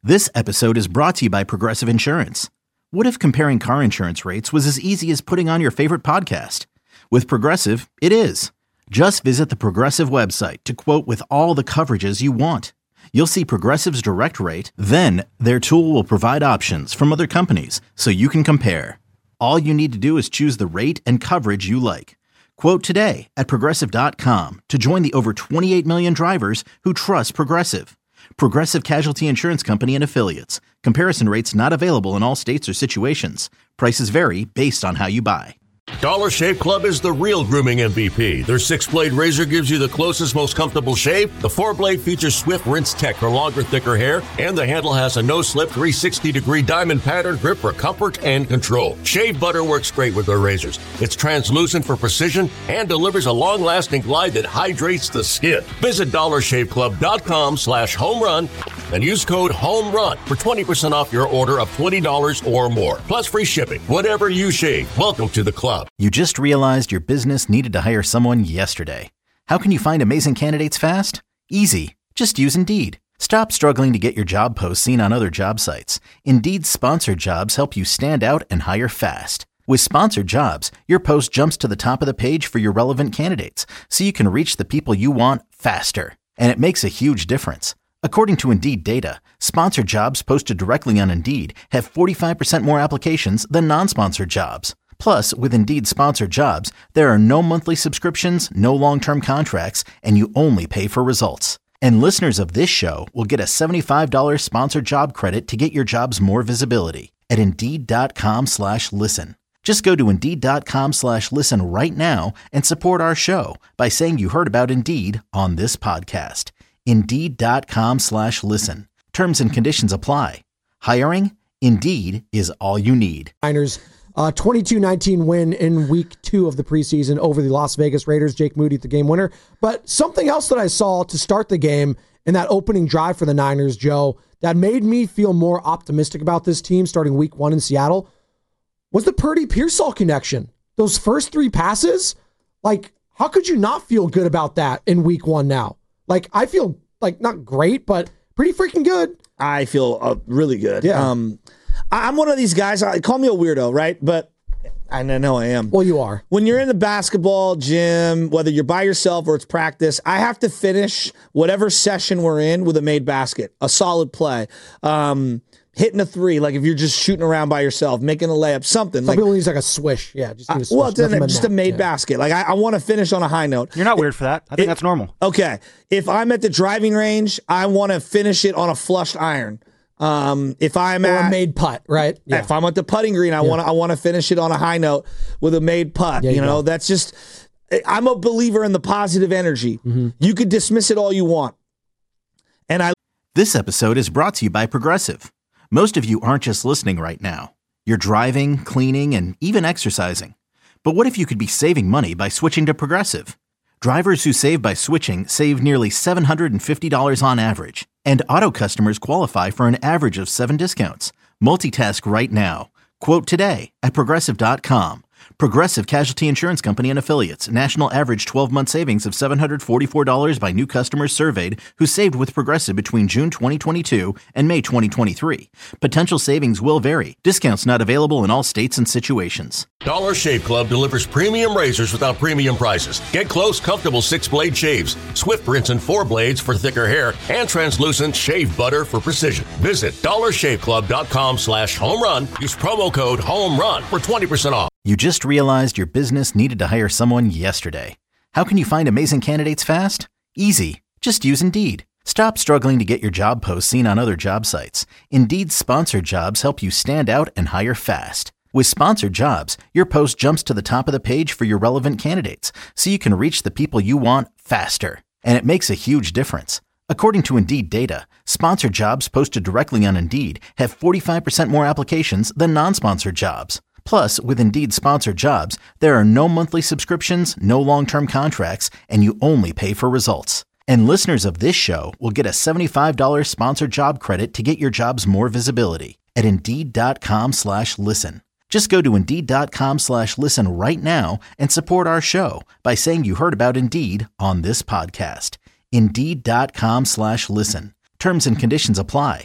This episode is brought to you by Progressive Insurance. What if comparing car insurance rates was as easy as putting on your favorite podcast? With Progressive, it is. Just visit the Progressive website to quote with all the coverages you want. You'll see Progressive's direct rate, then their tool will provide options from other companies so you can compare. All you need to do is choose the rate and coverage you like. Quote today at Progressive.com to join the over 28 million drivers who trust Progressive. Progressive Casualty Insurance Company and Affiliates. Comparison rates not available in all states or situations. Prices vary based on how you buy. Dollar Shave Club is the real grooming MVP. Their 6-blade razor gives you the closest, most comfortable shave. The 4-blade features swift rinse tech for longer, thicker hair. And the handle has a no-slip 360-degree diamond pattern grip for comfort and control. Shave butter works great with their razors. It's translucent for precision and delivers a long-lasting glide that hydrates the skin. Visit DollarShaveClub.com/homerun and use code HOMERUN for 20% off your order of $20 or more. Plus free shipping. Whatever you shave, welcome to the club. You just realized your business needed to hire someone yesterday. How can you find amazing candidates fast? Easy. Just use Indeed. Stop struggling to get your job posts seen on other job sites. Indeed's sponsored jobs help you stand out and hire fast. With sponsored jobs, your post jumps to the top of the page for your relevant candidates, so you can reach the people you want faster. And it makes a huge difference. According to Indeed data, sponsored jobs posted directly on Indeed have 45% more applications than non-sponsored jobs. Plus, with Indeed sponsored jobs, there are no monthly subscriptions, no long-term contracts, and you only pay for results. And listeners of this show will get a $75 sponsored job credit to get your jobs more visibility at Indeed.com/listen. Just go to Indeed.com/listen right now and support our show by saying you heard about Indeed on this podcast. Indeed.com/listen. Terms and conditions apply. Hiring? Indeed is all you need. Niners 22-19 win in week 2 of the preseason over the Las Vegas Raiders. Jake Moody, the game winner. But something else that I saw to start the game in that opening drive for the Niners, Joe, that made me feel more optimistic about this team starting week 1 in Seattle was the Purdy-Pearsall connection. Those first 3 passes, like, how could you not feel good about that in week 1 now? Like, I feel like not great, but pretty freaking good. I feel really good. Yeah. I'm one of these guys, call me a weirdo, right? But I know I am. Well, you are. When you're in the basketball gym, whether you're by yourself or it's practice, I have to finish whatever session we're in with a made basket, a solid play. Hitting a 3, like if you're just shooting around by yourself, making a layup, something. Some people use like a swish. Yeah, just need a swish. Well, just a made basket. Like I want to finish on a high note. You're not weird for that. I think that's normal. Okay. If I'm at the driving range, I want to finish it on a flushed iron. If I'm a made putt, right? Yeah. If I'm at the putting green, I want to finish it on a high note with a made putt. Yeah, you know, that's just. I'm a believer in the positive energy. Mm-hmm. You could dismiss it all you want, This episode is brought to you by Progressive. Most of you aren't just listening right now. You're driving, cleaning, and even exercising. But what if you could be saving money by switching to Progressive? Drivers who save by switching save nearly $750 on average. And auto customers qualify for an average of 7 discounts. Multitask right now. Quote today at Progressive.com. Progressive Casualty Insurance Company and Affiliates. National average 12-month savings of $744 by new customers surveyed who saved with Progressive between June 2022 and May 2023. Potential savings will vary. Discounts not available in all states and situations. Dollar Shave Club delivers premium razors without premium prices. Get close, comfortable 6-blade shaves, swift rinse and 4 blades for thicker hair, and translucent shave butter for precision. Visit DollarShaveClub.com/homerun. Use promo code HOMERUN for 20% off. You just realized your business needed to hire someone yesterday. How can you find amazing candidates fast? Easy. Just use Indeed. Stop struggling to get your job posts seen on other job sites. Indeed's sponsored jobs help you stand out and hire fast. With sponsored jobs, your post jumps to the top of the page for your relevant candidates, so you can reach the people you want faster. And it makes a huge difference. According to Indeed data, sponsored jobs posted directly on Indeed have 45% more applications than non-sponsored jobs. Plus, with Indeed sponsored jobs, there are no monthly subscriptions, no long-term contracts, and you only pay for results. And listeners of this show will get a $75 sponsored job credit to get your jobs more visibility at Indeed.com/listen. Just go to Indeed.com/listen right now and support our show by saying you heard about Indeed on this podcast. Indeed.com/listen. Terms and conditions apply.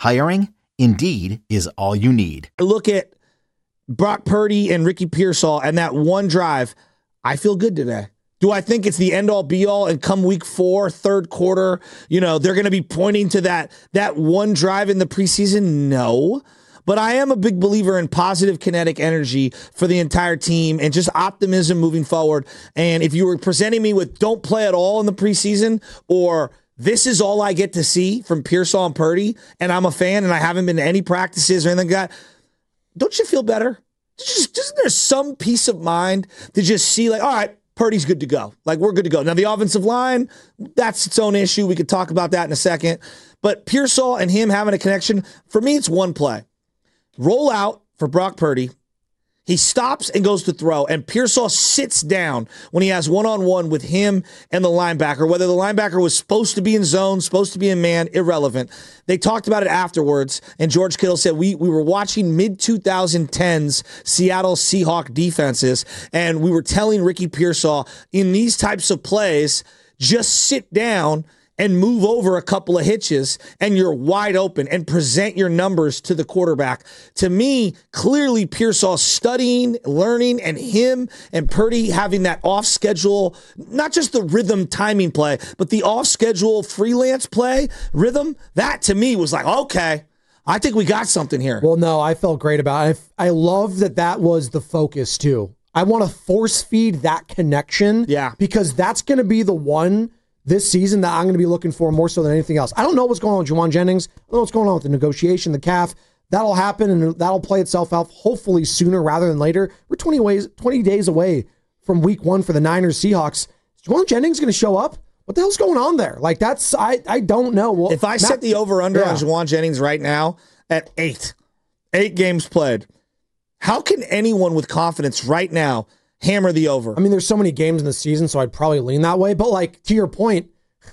Hiring? Indeed is all you need. I look at Brock Purdy and Ricky Pearsall and that one drive. I feel good today. Do I think it's the end-all, be-all, and come week 4, third quarter, they're going to be pointing to that one drive in the preseason? No. But I am a big believer in positive kinetic energy for the entire team and just optimism moving forward. And if you were presenting me with don't play at all in the preseason or this is all I get to see from Pearsall and Purdy, and I'm a fan and I haven't been to any practices or anything like that, don't you feel better? Isn't there some peace of mind to just see like, all right, Purdy's good to go. Like, we're good to go. Now, the offensive line, that's its own issue. We could talk about that in a second. But Pearsall and him having a connection, for me, it's one play. Roll out for Brock Purdy. He stops and goes to throw, and Pearsall sits down when he has one-on-one with him and the linebacker. Whether the linebacker was supposed to be in zone, supposed to be in man, irrelevant. They talked about it afterwards, and George Kittle said, we were watching mid-2010s Seattle Seahawks defenses, and we were telling Ricky Pearsall, in these types of plays, just sit down and move over a couple of hitches and you're wide open and present your numbers to the quarterback. To me, clearly Pearsall studying, learning, and him and Purdy having that off-schedule, not just the rhythm timing play, but the off-schedule freelance play rhythm, that to me was like, okay, I think we got something here. Well, no, I felt great about it. I love that was the focus too. I want to force feed that connection. Yeah. Because that's going to be the one this season that I'm going to be looking for more so than anything else. I don't know what's going on with Juwan Jennings. I don't know what's going on with the negotiation, the calf. That'll happen, and that'll play itself out hopefully sooner rather than later. We're 20 days away from week 1 for the Niners Seahawks. Is Juwan Jennings going to show up? What the hell's going on there? Like, that's, I don't know. Well, if I set the over-under on Juwan Jennings right now at 8 games played, how can anyone with confidence right now hammer the over? I mean, there's so many games in the season, so I'd probably lean that way. But like, to your point,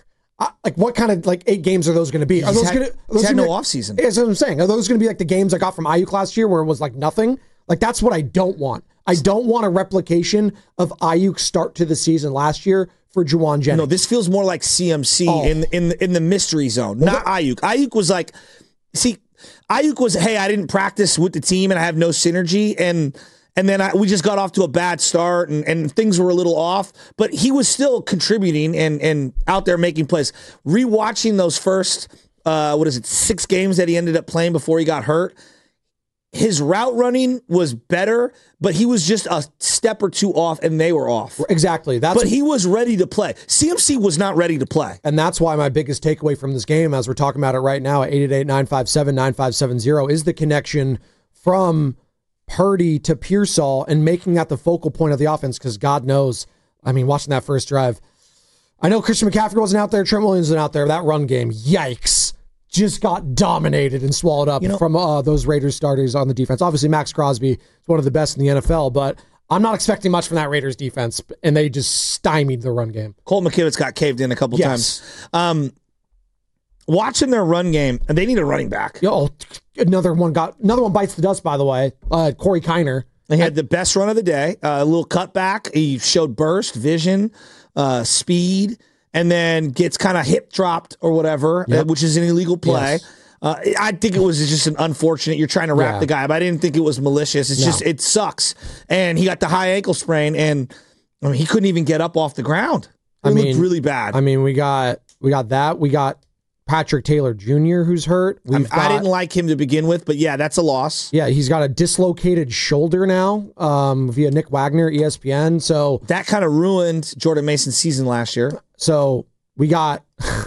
what kind of 8 games are those going to be? Are those going to no offseason? That's what I'm saying. Are those going to be like the games I got from Ayuk last year where it was like nothing? Like, that's what I don't want. I don't want a replication of Ayuk's start to the season last year for Juwan Jennings. No, this feels more like CMC in the mystery zone, not Ayuk. Ayuk was like, Ayuk was, hey, I didn't practice with the team and I have no synergy, and then we just got off to a bad start and things were a little off, but he was still contributing and out there making plays. Rewatching those first, 6 games that he ended up playing before he got hurt, his route running was better, but he was just a step or two off and they were off. Exactly. But he was ready to play. CMC was not ready to play. And that's why my biggest takeaway from this game, as we're talking about it right now at 888-957-9570, is the connection from Purdy to Pearsall and making that the focal point of the offense, because God knows, I mean, watching that first drive, I know Christian McCaffrey wasn't out there, Trent Williams wasn't out there. That run game, yikes, just got dominated and swallowed up from those Raiders starters on the defense. Obviously, Max Crosby is one of the best in the NFL, but I'm not expecting much from that Raiders defense, and they just stymied the run game. Colt McKivitz got caved in a couple times. Watching their run game, and they need a running back. Another one bites the dust, by the way. Corey Kiner. He had the best run of the day, a little cutback. He showed burst, vision, speed, and then gets kind of hip dropped or whatever, which is an illegal play. Yes. I think it was just an unfortunate, you're trying to wrap the guy, but I didn't think it was malicious. It's just, it sucks. And he got the high ankle sprain, and I mean, he couldn't even get up off the ground. It looked really bad. I mean, we got that. We got Patrick Taylor Jr., who's hurt. I didn't like him to begin with, but yeah, that's a loss. Yeah, he's got a dislocated shoulder now via Nick Wagner, ESPN. So that kind of ruined Jordan Mason's season last year. So we got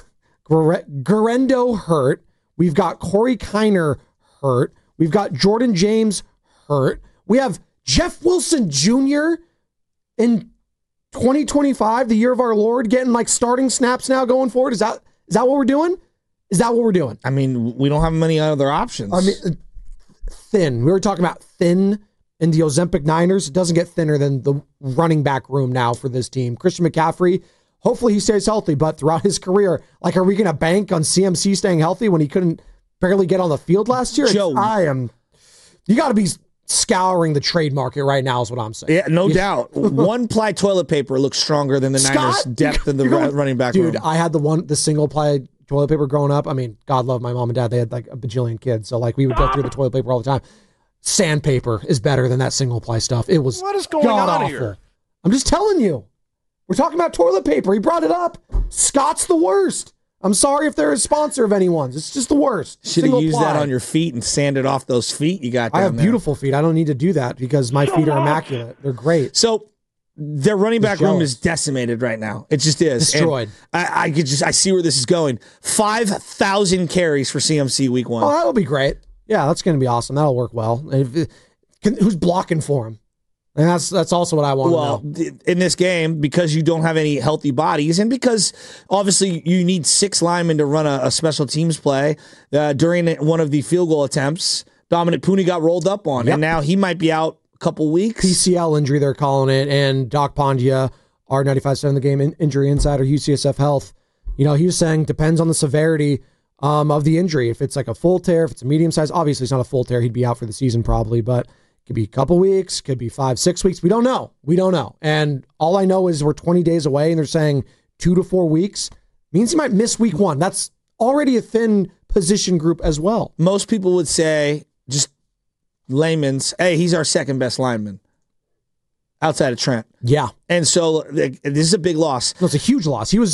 Guerendo hurt. We've got Corey Kiner hurt. We've got Jordan James hurt. We have Jeff Wilson Jr. in 2025, the year of our Lord, getting like starting snaps now going forward. Is that what we're doing? Is that what we're doing? I mean, we don't have many other options. I mean, thin. We were talking about thin in the Ozempic Niners. It doesn't get thinner than the running back room now for this team. Christian McCaffrey, hopefully he stays healthy, but throughout his career, like, are we going to bank on CMC staying healthy when he couldn't barely get on the field last year? Joe, you got to be scouring the trade market right now is what I'm saying. Yeah, no doubt. One-ply toilet paper looks stronger than the Niners' depth in the running back room. Dude, I had the single-ply toilet paper growing up. I mean, God love my mom and dad. They had like a bajillion kids. So like we would go through the toilet paper all the time. Sandpaper is better than that single ply stuff. It was what is going on awful. here? I'm just telling you. We're talking about toilet paper. He brought it up. Scott's the worst. I'm sorry if they're a sponsor of anyone's. It's just the worst. Should have used that on your feet and sanded off those feet you got down I have there. beautiful feet. I don't need to do that because my feet are immaculate. They're great. So their running back room is decimated right now. It just is. Destroyed. And I see where this is going. 5,000 carries for CMC week 1. Oh, that'll be great. Yeah, that's going to be awesome. That'll work well. Who's blocking for him? And that's also what I want to know. In this game, because you don't have any healthy bodies, and because obviously you need 6 linemen to run a special teams play, during one of the field goal attempts, Dominic Pooney got rolled up on, and now he might be out a couple weeks. PCL injury, they're calling it, and Doc Pondia, R95.7 The Game injury insider, UCSF Health, he was saying depends on the severity of the injury. If it's like a full tear, if it's a medium size, obviously it's not a full tear. He'd be out for the season probably, but could be a couple weeks, could be 5-6 weeks. We don't know. And all I know is we're 20 days away, and they're saying 2 to 4 weeks. Means he might miss week 1. That's already a thin position group as well. Most people would say, just layman's, hey, he's our second best lineman outside of Trent. Yeah. And so this is a big loss. No, it's a huge loss. He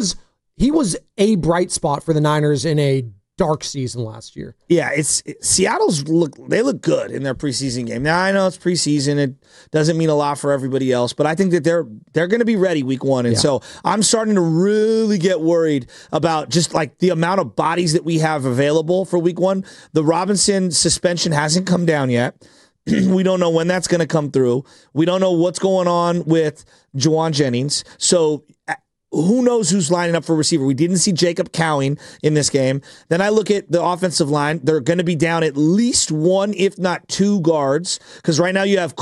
was a bright spot for the Niners in a dark season last year. Yeah, Seattle's look good in their preseason game. Now I know it's preseason; it doesn't mean a lot for everybody else, but I think that they're going to be ready week 1, and so I'm starting to really get worried about just like the amount of bodies that we have available for week 1. The Robinson suspension hasn't come down yet. We don't know when that's going to come through. We don't know what's going on with Juwan Jennings. So who knows who's lining up for receiver? We didn't see Jacob Cowing in this game. Then I look at the offensive line. They're going to be down at least 1, if not 2 guards, because right now you have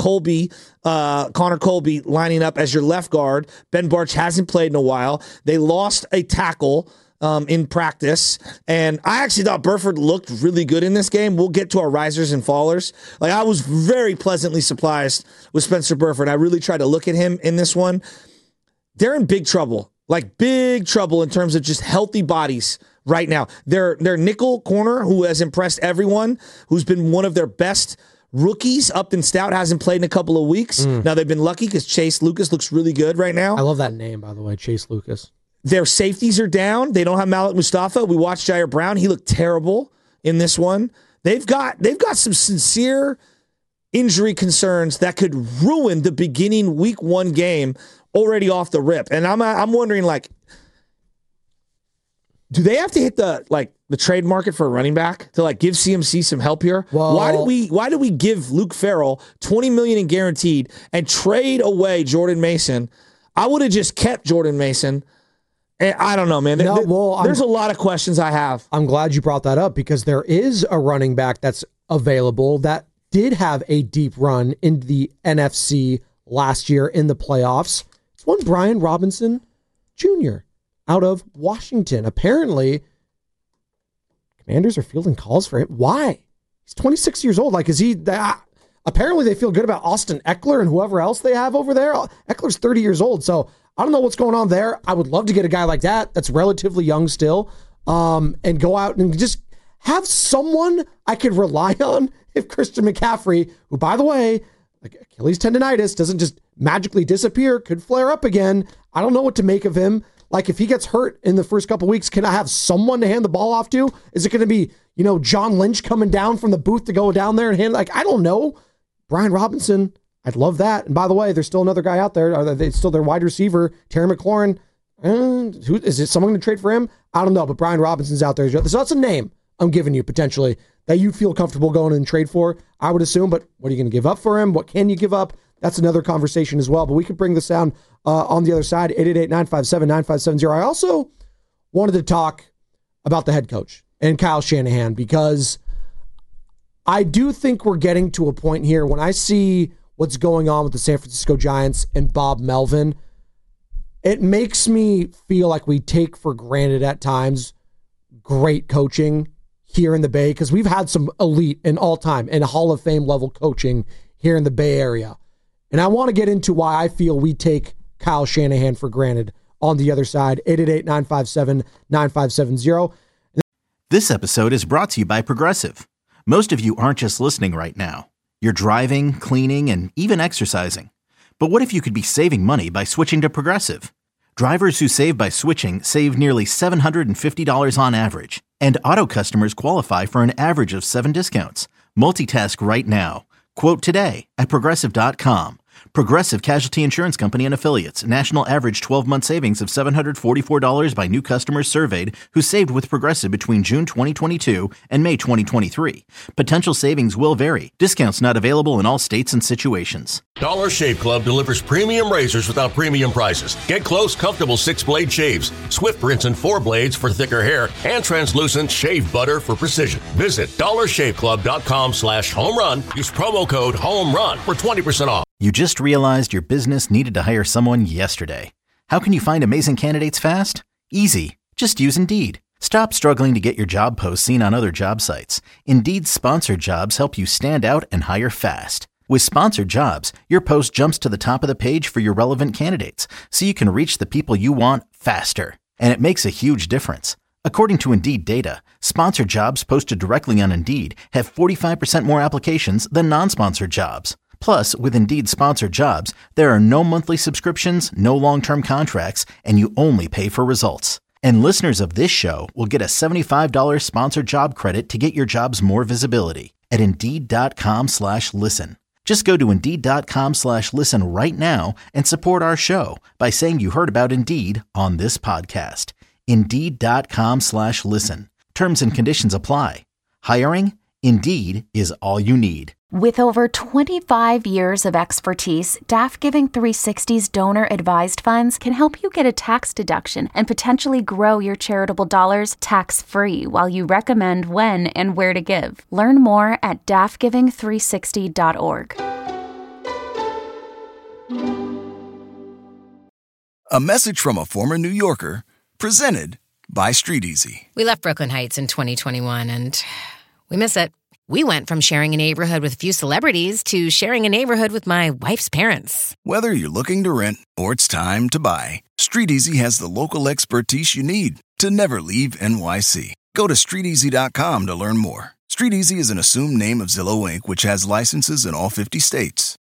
Connor Colby lining up as your left guard. Ben Barch hasn't played in a while. They lost a tackle in practice, and I actually thought Burford looked really good in this game. We'll get to our risers and fallers. Like, I was very pleasantly surprised with Spencer Burford. I really tried to look at him in this one. They're in big trouble. Like big trouble in terms of just healthy bodies right now. Their nickel corner, who has impressed everyone, who's been one of their best rookies, Upton Stout, hasn't played in a couple of weeks. Now they've been lucky because Chase Lucas looks really good right now. I love that name, by the way, Chase Lucas. Their safeties are down. They don't have Malik Mustafa. We watched Jair Brown. He looked terrible in this one. They've got some sincere injury concerns that could ruin the beginning week 1 game already off the rip. And I'm wondering, like, do they have to hit the trade market for a running back to like give CMC some help here? Well, why do we give Luke Farrell $20 million in guaranteed and trade away Jordan Mason? I would have just kept Jordan Mason. And I don't know, man. There's a lot of questions I have. I'm glad you brought that up because there is a running back that's available that did have a deep run in the NFC last year in the playoffs. It's one Brian Robinson Jr. out of Washington. Apparently, Commanders are fielding calls for him. Why? He's 26 years old. Like, is he that? Apparently, they feel good about Austin Eckler and whoever else they have over there. Eckler's 30 years old, so I don't know what's going on there. I would love to get a guy like that's relatively young still, and go out and just have someone I could rely on if Christian McCaffrey, who, by the way, like Achilles tendonitis doesn't just magically disappear, could flare up again. I don't know what to make of him. Like, if he gets hurt in the first couple weeks, can I have someone to hand the ball off to? Is it going to be, John Lynch coming down from the booth to go down there and hand? Like, I don't know. Brian Robinson, I'd love that. And by the way, there's still another guy out there. Are they still their wide receiver, Terry McLaurin? Who is it? Someone going to trade for him? I don't know, but Brian Robinson's out there. So that's a name I'm giving you potentially that you feel comfortable going and trade for, I would assume. But what are you going to give up for him? What can you give up? That's another conversation as well. But we could bring this down on the other side, 888-957-9570. I also wanted to talk about the head coach and Kyle Shanahan, because I do think we're getting to a point here when I see what's going on with the San Francisco Giants and Bob Melvin, it makes me feel like we take for granted at times great coaching here in the Bay, because we've had some elite and all-time and Hall of Fame level coaching here in the Bay Area. And I want to get into why I feel we take Kyle Shanahan for granted on the other side. 888-957-9570. This episode is brought to you by Progressive. Most of you aren't just listening right now. You're driving, cleaning, and even exercising. But what if you could be saving money by switching to Progressive? Drivers who save by switching save nearly $750 on average. And auto customers qualify for an average of 7 discounts. Multitask right now. Quote today at Progressive.com. Progressive Casualty Insurance Company and Affiliates. National average 12-month savings of $744 by new customers surveyed who saved with Progressive between June 2022 and May 2023. Potential savings will vary. Discounts not available in all states and situations. Dollar Shave Club delivers premium razors without premium prices. Get close, comfortable 6-blade shaves, Swift rinse and 4 blades for thicker hair, and translucent shave butter for precision. Visit dollarshaveclub.com/home run. Use promo code HOMERUN for 20% off. You just realized your business needed to hire someone yesterday. How can you find amazing candidates fast? Easy. Just use Indeed. Stop struggling to get your job posts seen on other job sites. Indeed's sponsored jobs help you stand out and hire fast. With sponsored jobs, your post jumps to the top of the page for your relevant candidates, so you can reach the people you want faster. And it makes a huge difference. According to Indeed data, sponsored jobs posted directly on Indeed have 45% more applications than non-sponsored jobs. Plus, with Indeed sponsored jobs, there are no monthly subscriptions, no long-term contracts, and you only pay for results. And listeners of this show will get a $75 sponsored job credit to get your jobs more visibility at Indeed.com/listen. Just go to Indeed.com/listen right now and support our show by saying you heard about Indeed on this podcast. Indeed.com/listen. Terms and conditions apply. Hiring? Indeed is all you need. With over 25 years of expertise, DAF Giving 360's donor-advised funds can help you get a tax deduction and potentially grow your charitable dollars tax-free while you recommend when and where to give. Learn more at dafgiving360.org. A message from a former New Yorker, presented by StreetEasy. We left Brooklyn Heights in 2021, and we miss it. We went from sharing a neighborhood with a few celebrities to sharing a neighborhood with my wife's parents. Whether you're looking to rent or it's time to buy, StreetEasy has the local expertise you need to never leave NYC. Go to StreetEasy.com to learn more. StreetEasy is an assumed name of Zillow Inc., which has licenses in all 50 states.